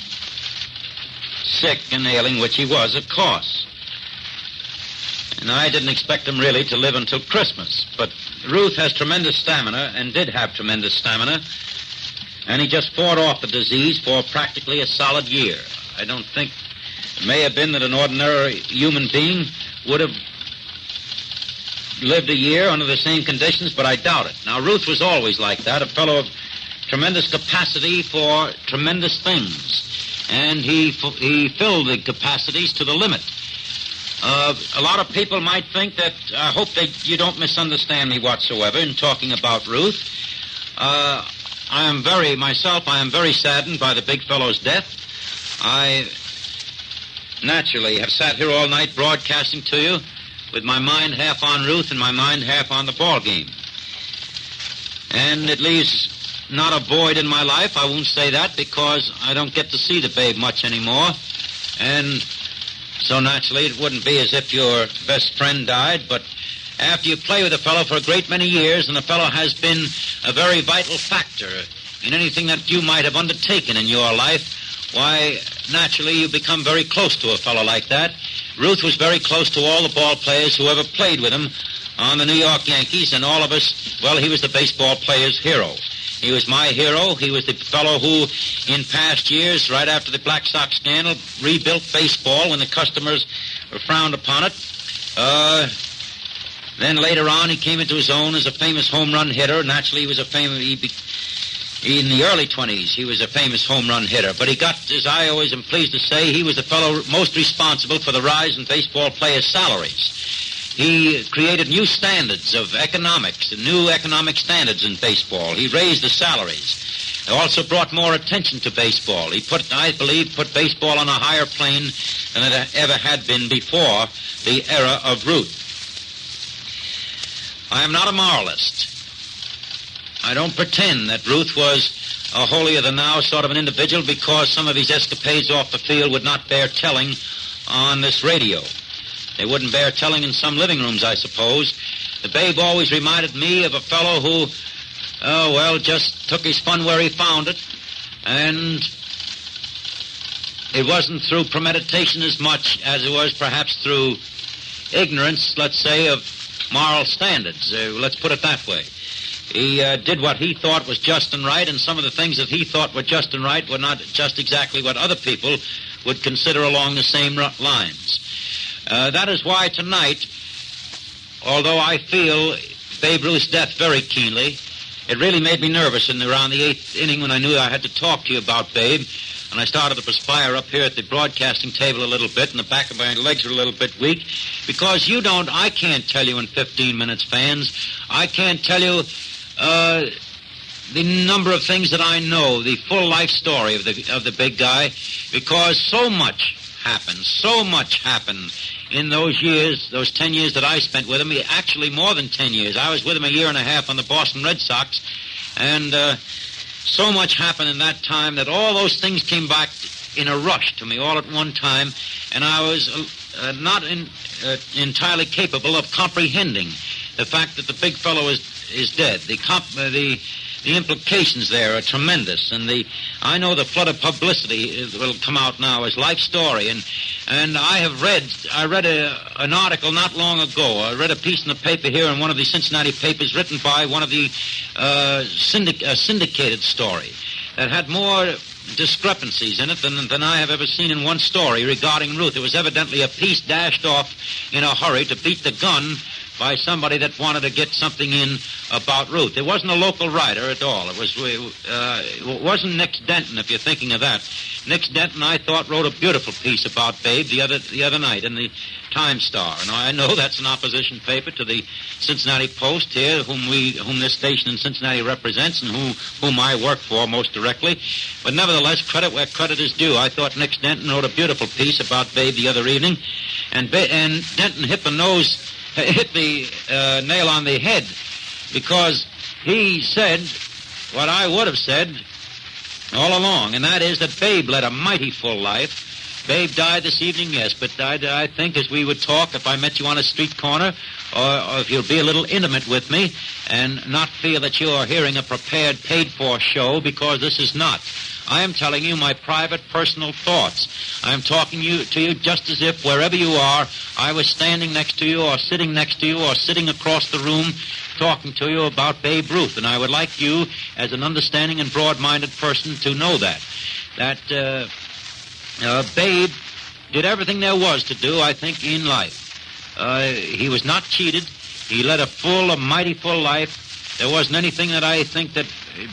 sick and ailing, which he was, of course. And I didn't expect him really to live until Christmas. But Ruth has tremendous stamina, and did have tremendous stamina. And he just fought off the disease for practically a solid year. I don't think it may have been that an ordinary human being would have lived a year under the same conditions, but I doubt it. Now, Ruth was always like that, a fellow of tremendous capacity for tremendous things. And he he filled the capacities to the limit. Uh, a lot of people might think that, I hope that you don't misunderstand me whatsoever in talking about Ruth. Uh, I am very, myself, I am very saddened by the big fellow's death. I naturally have sat here all night broadcasting to you with my mind half on Ruth and my mind half on the ball game. And it leaves not a void in my life. I won't say that because I don't get to see the Babe much anymore. And so naturally it wouldn't be as if your best friend died, but after you play with a fellow for a great many years, and the fellow has been a very vital factor in anything that you might have undertaken in your life, why, naturally you become very close to a fellow like that. Ruth was very close to all the ball players who ever played with him on the New York Yankees, and all of us, well, he was the baseball player's hero. He was my hero. He was the fellow who, in past years, right after the Black Sox scandal, rebuilt baseball when the customers frowned upon it. Uh, then later on, he came into his own as a famous home run hitter. Naturally, he was a famous... He be, in the early twenties, he was a famous home run hitter. But he got, as I always am pleased to say, he was the fellow most responsible for the rise in baseball players' salaries. He created new standards of economics, new economic standards in baseball. He raised the salaries. He also brought more attention to baseball. He put, I believe, put baseball on a higher plane than it ever had been before the era of Ruth. I am not a moralist. I don't pretend that Ruth was a holier-than-thou sort of an individual because some of his escapades off the field would not bear telling on this radio. They wouldn't bear telling in some living rooms, I suppose. The Babe always reminded me of a fellow who, oh, well, just took his fun where he found it, and it wasn't through premeditation as much as it was perhaps through ignorance, let's say, of moral standards. Uh, let's put it that way. He uh, did what he thought was just and right, and some of the things that he thought were just and right were not just exactly what other people would consider along the same lines. Uh, that is why tonight, although I feel Babe Ruth's death very keenly, it really made me nervous in around the eighth inning when I knew I had to talk to you about Babe, and I started to perspire up here at the broadcasting table a little bit, and the back of my legs were a little bit weak, because you don't, I can't tell you in fifteen minutes, fans, I can't tell you uh, the number of things that I know, the full life story of the of the big guy, because so much happened, so much happened in those years, those ten years that I spent with him, actually more than ten years. I was with him a year and a half on the Boston Red Sox, and uh, so much happened in that time that all those things came back in a rush to me all at one time, and I was uh, not in, uh, entirely capable of comprehending the fact that the big fellow is is dead. The comp, uh, the the implications there are tremendous, and the I know the flood of publicity will come out now as life story, and and I have read I read a, an article not long ago. I read a piece in the paper here in one of the Cincinnati papers written by one of the uh, syndic, uh, syndicated story that had more discrepancies in it than, than I have ever seen in one story regarding Ruth. It was evidently a piece dashed off in a hurry to beat the gun by somebody that wanted to get something in about Ruth. It wasn't a local writer at all. It was uh, it wasn't Nick Denton, if you're thinking of that. Nick Denton, I thought, wrote a beautiful piece about Babe the other the other night in the Time Star. And I know that's an opposition paper to the Cincinnati Post here, whom we whom this station in Cincinnati represents and whom whom I work for most directly. But nevertheless, credit where credit is due. I thought Nick Denton wrote a beautiful piece about Babe the other evening, and ba- and Denton hit the nose. hit the uh, nail on the head, because he said what I would have said all along, and that is that Babe led a mighty full life. Babe died this evening, yes, but I, I think as we would talk, if I met you on a street corner, or, or if you'll be a little intimate with me and not feel that you are hearing a prepared, paid-for show, because this is not. I am telling you my private, personal thoughts. I am talking you, to you just as if, wherever you are, I was standing next to you or sitting next to you or sitting across the room talking to you about Babe Ruth. And I would like you, as an understanding and broad-minded person, to know that. That uh, uh, Babe did everything there was to do, I think, in life. Uh, he was not cheated. He led a full, a mighty full life. There wasn't anything that I think that...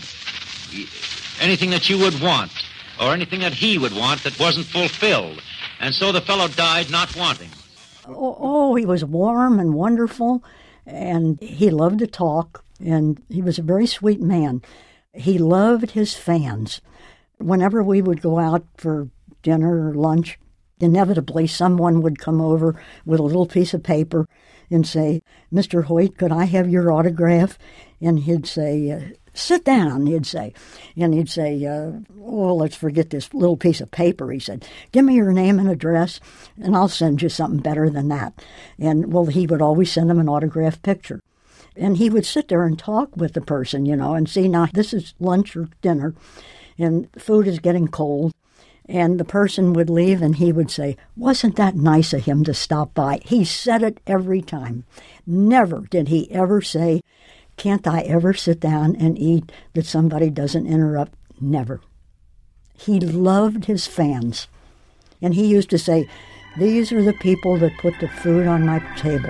Uh, anything that you would want, or anything that he would want that wasn't fulfilled. And so the fellow died not wanting.
Oh, oh, he was warm and wonderful, and he loved to talk, and he was a very sweet man. He loved his fans. Whenever we would go out for dinner or lunch, inevitably someone would come over with a little piece of paper and say, "Mister Hoyt, could I have your autograph?" And he'd say, uh, "Sit down," he'd say. And he'd say, uh, "Oh, let's forget this little piece of paper." He said, "Give me your name and address, and I'll send you something better than that." And, well, he would always send him an autographed picture. And he would sit there and talk with the person, you know, and see, now this is lunch or dinner, and food is getting cold. And the person would leave, and he would say, "Wasn't that nice of him to stop by?" He said it every time. Never did he ever say, "Can't I ever sit down and eat that somebody doesn't interrupt?" Never. He loved his fans. And he used to say, "These are the people that put the food on my table."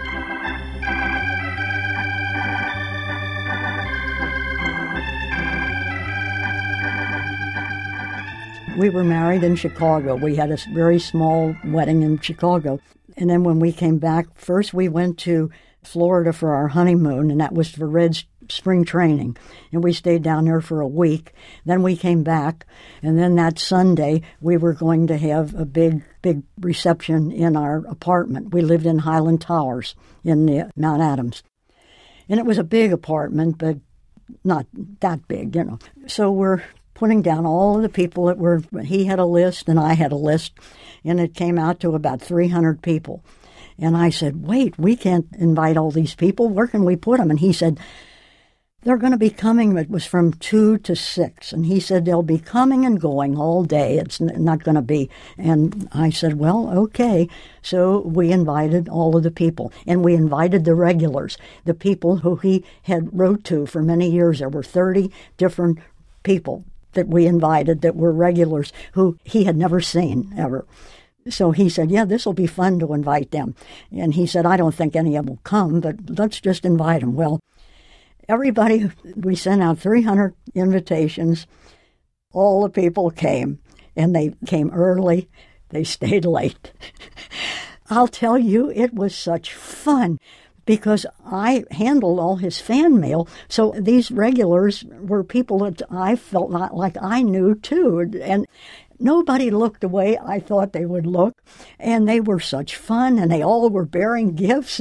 We were married in Chicago. We had a very small wedding in Chicago. And then when we came back, first we went to Florida for our honeymoon, and that was for Red's spring training. And we stayed down there for a week. Then we came back, and then that Sunday we were going to have a big, big reception in our apartment. We lived in Highland Towers in the Mount Adams. And it was a big apartment, but not that big, you know. So we're putting down all of the people that were, he had a list and I had a list, and it came out to about three hundred people. And I said, "Wait, we can't invite all these people. Where can we put them?" And he said, "They're going to be coming." It was from two to six. And he said, "They'll be coming and going all day. It's not going to be." And I said, "Well, okay." So we invited all of the people. And we invited the regulars, the people who he had wrote to for many years. There were thirty different people that we invited that were regulars who he had never seen ever. So he said, "Yeah, this will be fun to invite them." And he said, "I don't think any of them will come, but let's just invite them." Well, everybody, we sent out three hundred invitations. All the people came, and they came early. They stayed late. I'll tell you, it was such fun, because I handled all his fan mail. So these regulars were people that I felt not like I knew, too. And nobody looked the way I thought they would look. And they were such fun, and they all were bearing gifts.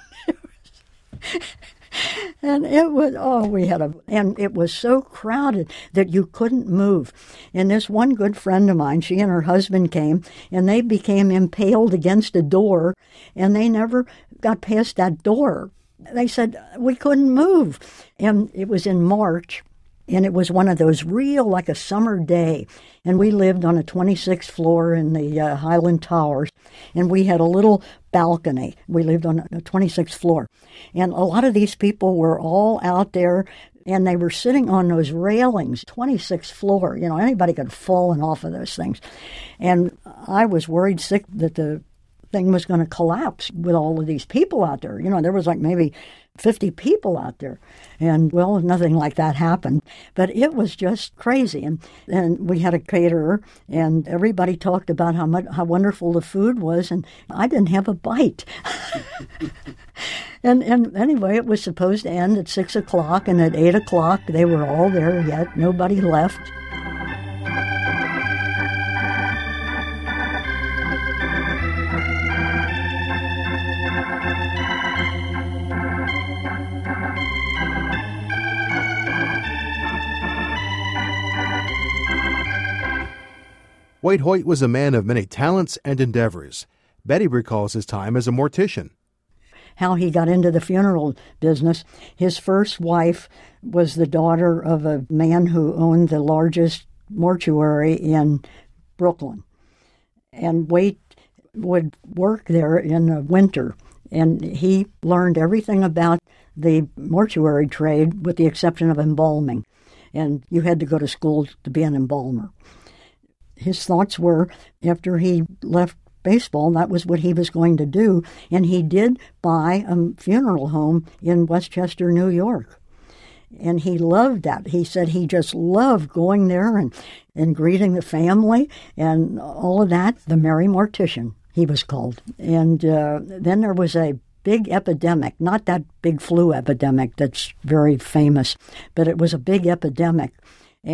And it was, oh, we had a, and it was so crowded that you couldn't move. And this one good friend of mine, she and her husband came, and they became impaled against a door, and they never got past that door. They said, we couldn't move. And it was in March, and it was one of those real, like a summer day. And we lived on a twenty-sixth floor in the uh, Highland Towers, and we had a little balcony. We lived on a twenty-sixth floor. And a lot of these people were all out there, and they were sitting on those railings, twenty-sixth floor. You know, anybody could have fallen off of those things. And I was worried sick that the thing was going to collapse with all of these people out there. You know, there was like maybe fifty people out there. And, well, nothing like that happened. But it was just crazy. And, and we had a caterer, and everybody talked about how much, how wonderful the food was, and I didn't have a bite. and, and anyway, it was supposed to end at six o'clock, and at eight o'clock they were all there yet. Nobody left.
Waite Hoyt was a man of many talents and endeavors. Betty recalls his time as a mortician.
How he got into the funeral business. His first wife was the daughter of a man who owned the largest mortuary in Brooklyn. And Waite would work there in the winter, and he learned everything about the mortuary trade with the exception of embalming. And you had to go to school to be an embalmer. His thoughts were, after he left baseball, that was what he was going to do. And he did buy a funeral home in Westchester, New York. And he loved that. He said he just loved going there and, and greeting the family and all of that. The Merry Mortician, he was called. And uh, then there was a big epidemic, not that big flu epidemic that's very famous, but it was a big epidemic. And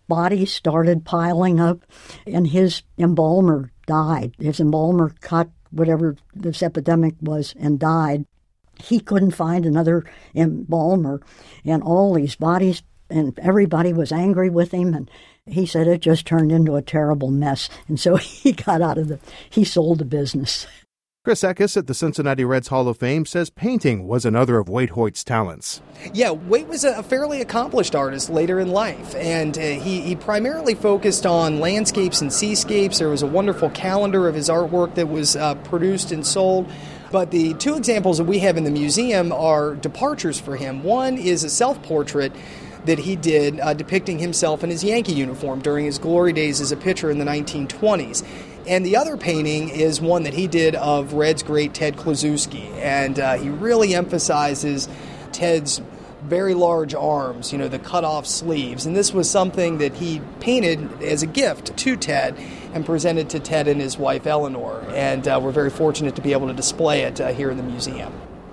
bodies started piling up, and his embalmer died. His embalmer caught whatever this epidemic was and died. He couldn't find another embalmer, and all these bodies, and everybody was angry with him, and he said it just turned into a terrible mess, and so he got out of the, he sold the business.
Chris Eckes at the Cincinnati Reds Hall of Fame says painting was another of Waite Hoyt's talents.
Yeah, Waite was a fairly accomplished artist later in life, and uh, he, he primarily focused on landscapes and seascapes. There was a wonderful calendar of his artwork that was uh, produced and sold. But the two examples that we have in the museum are departures for him. One is a self-portrait that he did uh, depicting himself in his Yankee uniform during his glory days as a pitcher in the nineteen twenties. And the other painting is one that he did of Reds great Ted Kluszewski, and uh, he really emphasizes Ted's very large arms, you know, the cut-off sleeves. And this was something that he painted as a gift to Ted and presented to Ted and his wife Eleanor. And uh, we're very fortunate to be able to display it uh, here in the museum.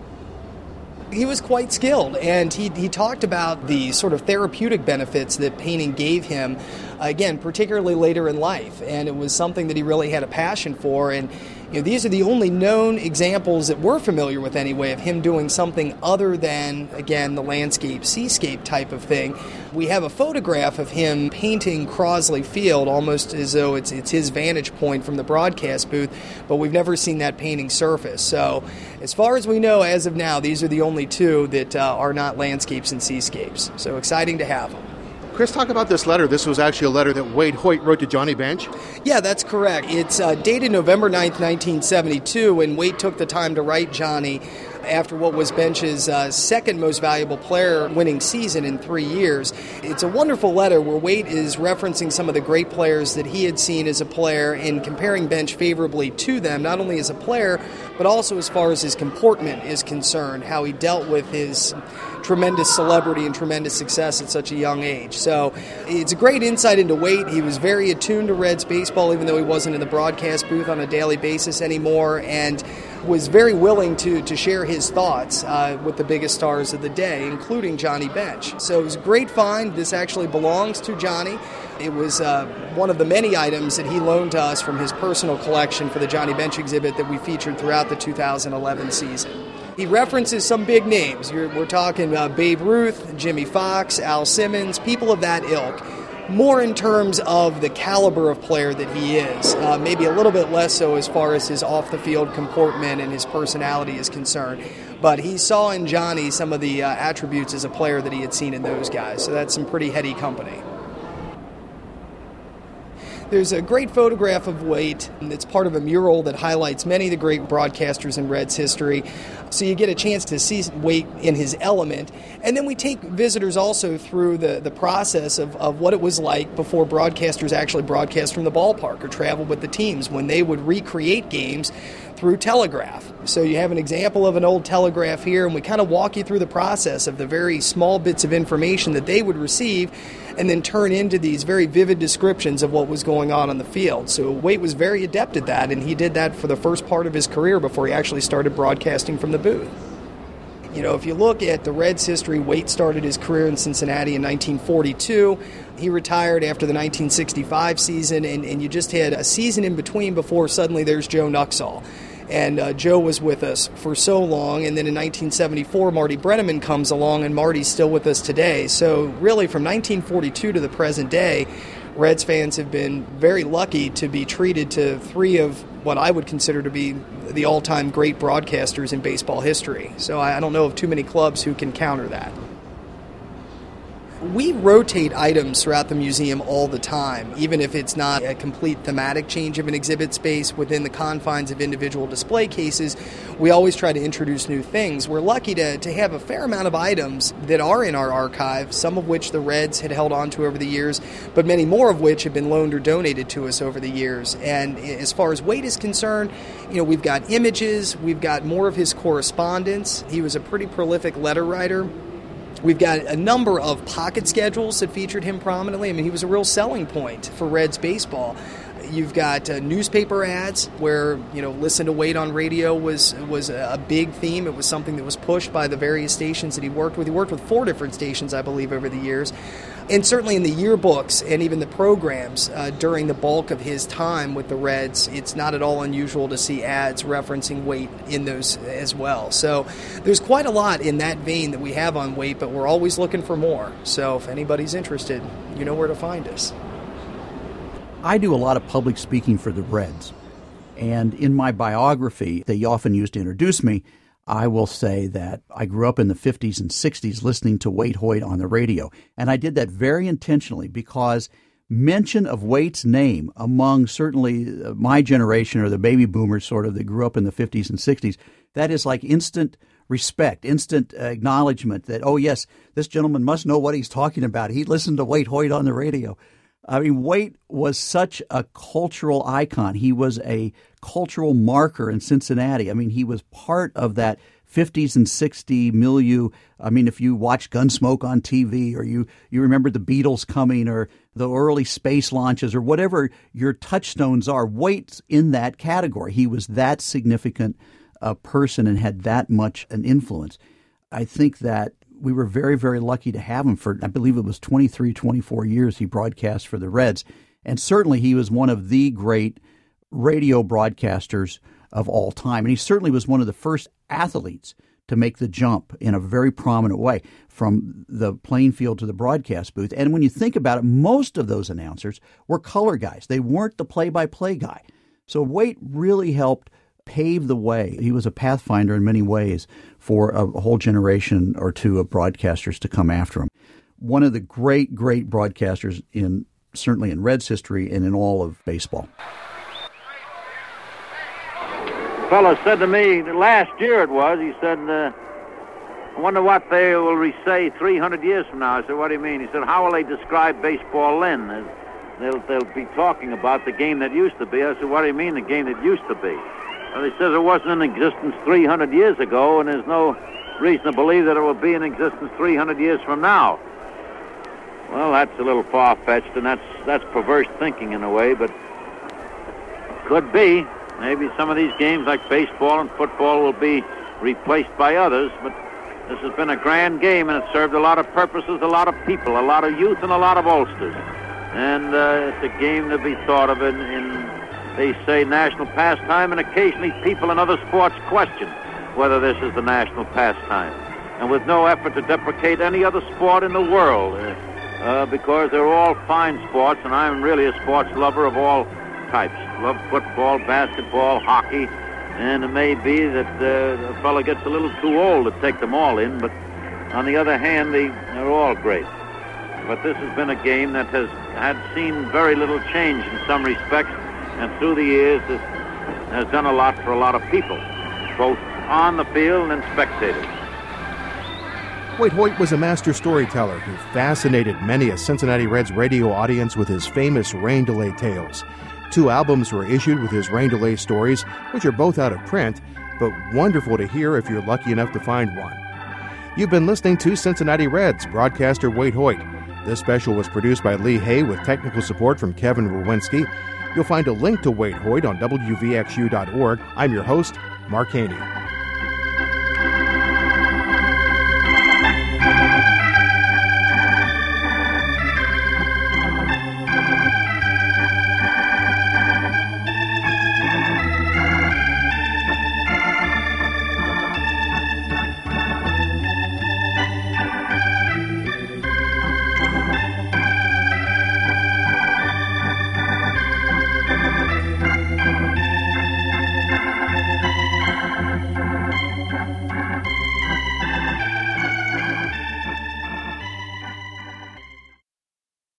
He was quite skilled, and he he talked about the sort of therapeutic benefits that painting gave him, again, particularly later in life, and it was something that he really had a passion for. And you know, these are the only known examples that we're familiar with anyway of him doing something other than, again, the landscape, seascape type of thing. We have a photograph of him painting Crosley Field almost as though it's it's his vantage point from the broadcast booth, but we've never seen that painting surface. So as far as we know, as of now, these are the only two that uh, are not landscapes and seascapes. So exciting to have them.
Chris, talk about this letter. This was actually a letter that Waite Hoyt wrote to Johnny Bench.
Yeah, that's correct. It's uh, dated November ninth, nineteen seventy-two, and Waite took the time to write Johnny after what was Bench's uh, second most valuable player winning season in three years. It's a wonderful letter where Waite is referencing some of the great players that he had seen as a player and comparing Bench favorably to them, not only as a player, but also as far as his comportment is concerned, how he dealt with his tremendous celebrity and tremendous success at such a young age. So it's a great insight into Waite. He was very attuned to Reds baseball, even though he wasn't in the broadcast booth on a daily basis anymore, and was very willing to, to share his thoughts uh, with the biggest stars of the day, including Johnny Bench. So it was a great find. This actually belongs to Johnny. It was uh, one of the many items that he loaned to us from his personal collection for the Johnny Bench exhibit that we featured throughout the two thousand eleven season. He references some big names. You're, we're talking uh, Babe Ruth, Jimmy Fox, Al Simmons, people of that ilk. More in terms of the caliber of player that he is, uh, maybe a little bit less so as far as his off-the-field comportment and his personality is concerned. But he saw in Johnny some of the uh, attributes as a player that he had seen in those guys, so that's some pretty heady company. There's a great photograph of Waite, and it's part of a mural that highlights many of the great broadcasters in Reds history. So you get a chance to see Waite in his element. And then we take visitors also through the, the process of, of what it was like before broadcasters actually broadcast from the ballpark or traveled with the teams when they would recreate games through telegraph. So you have an example of an old telegraph here, and we kind of walk you through the process of the very small bits of information that they would receive and then turn into these very vivid descriptions of what was going on on the field. So Waite was very adept at that, and he did that for the first part of his career before he actually started broadcasting from the booth. You know, if you look at the Reds' history, Waite started his career in Cincinnati in nineteen forty-two. He retired after the nineteen sixty-five season, and, and you just had a season in between before suddenly there's Joe Nuxhall. And uh, Joe was with us for so long, and then in nineteen seventy-four, Marty Brennaman comes along, and Marty's still with us today. So really, from nineteen forty-two to the present day, Reds fans have been very lucky to be treated to three of what I would consider to be the all-time great broadcasters in baseball history. So I don't know of too many clubs who can counter that. We rotate items throughout the museum all the time, even if it's not a complete thematic change of an exhibit space within the confines of individual display cases. We always try to introduce new things. We're lucky to, to have a fair amount of items that are in our archive, some of which the Reds had held on to over the years, but many more of which have been loaned or donated to us over the years. And as far as Waite is concerned, you know, we've got images, we've got more of his correspondence. He was a pretty prolific letter writer. We've got a number of pocket schedules that featured him prominently. I mean, he was a real selling point for Reds baseball. You've got uh, newspaper ads where, you know, listen to Waite on radio was was a big theme. It was something that was pushed by the various stations that he worked with. He worked with four different stations, I believe, over the years. And certainly in the yearbooks and even the programs uh, during the bulk of his time with the Reds, it's not at all unusual to see ads referencing Waite in those as well. So there's quite a lot in that vein that we have on Waite, but we're always looking for more. So if anybody's interested, you know where to find us.
I do a lot of public speaking for the Reds. And in my biography, they often used to introduce me, I will say that I grew up in the fifties and sixties listening to Waite Hoyt on the radio. And I did that very intentionally because mention of Waite's name among certainly my generation or the baby boomers sort of that grew up in the fifties and sixties, that is like instant respect, instant acknowledgement that, oh, yes, this gentleman must know what he's talking about. He listened to Waite Hoyt on the radio. I mean, Waite was such a cultural icon. He was a cultural marker in Cincinnati. I mean, he was part of that fifties and sixties milieu. I mean, if you watched Gunsmoke on T V or you, you remember the Beatles coming or the early space launches or whatever your touchstones are, Waite's in that category. He was that significant a person and had that much an influence. I think that we were very, very lucky to have him for, I believe it was twenty-three, twenty-four years he broadcast for the Reds. And certainly he was one of the great radio broadcasters of all time. And he certainly was one of the first athletes to make the jump in a very prominent way from the playing field to the broadcast booth. And when you think about it, most of those announcers were color guys. They weren't the play-by-play guy. So Waite really helped pave the way. He was a pathfinder in many ways for a whole generation or two of broadcasters to come after him. One of the great, great broadcasters in certainly in Reds history and in all of baseball.
Fellow said to me last year it was, he said, uh, I wonder what they will re-say three hundred years from now. I said, what do you mean? He said, how will they describe baseball then? They'll, they'll be talking about the game that used to be. I said, what do you mean the game that used to be? Well, he says it wasn't in existence three hundred years ago, and there's no reason to believe that it will be in existence three hundred years from now. Well, that's a little far-fetched, and that's that's perverse thinking in a way, but could be. Maybe some of these games like baseball and football will be replaced by others, but this has been a grand game, and it served a lot of purposes, a lot of people, a lot of youth, and a lot of oldsters. And uh, it's a game to be thought of in, in they say, national pastime, and occasionally people in other sports question whether this is the national pastime. And with no effort to deprecate any other sport in the world, uh, uh, because they're all fine sports, and I'm really a sports lover of all types. Love football, basketball, hockey, and it may be that uh, a fellow gets a little too old to take them all in, but on the other hand, they, they're all great. But this has been a game that has had seen very little change in some respects, and through the years this has done a lot for a lot of people, both on the field and spectators.
Waite Hoyt was a master storyteller who fascinated many a Cincinnati Reds radio audience with his famous rain delay tales. Two albums were issued with his rain delay stories, which are both out of print, but wonderful to hear if you're lucky enough to find one. You've been listening to Cincinnati Reds broadcaster Waite Hoyt. This special was produced by Lee Hay with technical support from Kevin Rowinski. You'll find a link to Waite Hoyt on W V X U dot org. I'm your host, Mark Haney.